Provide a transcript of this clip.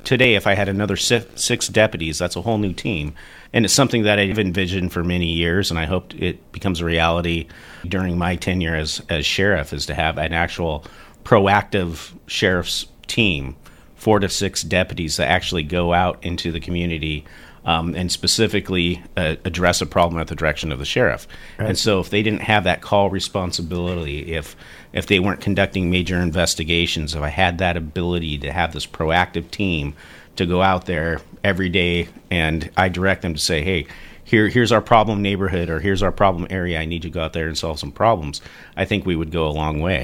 today, if I had another six deputies, that's a whole new team. And it's something that I've envisioned for many years, and I hope it becomes a reality during my tenure as sheriff, is to have an actual proactive sheriff's team, 4 to 6 deputies that actually go out into the community and specifically address a problem at the direction of the sheriff. Right. And so if they didn't have that call responsibility, if they weren't conducting major investigations, if I had that ability to have this proactive team to go out there every day and I direct them to say, hey, here's our problem neighborhood or here's our problem area, I need you to go out there and solve some problems, I think we would go a long way.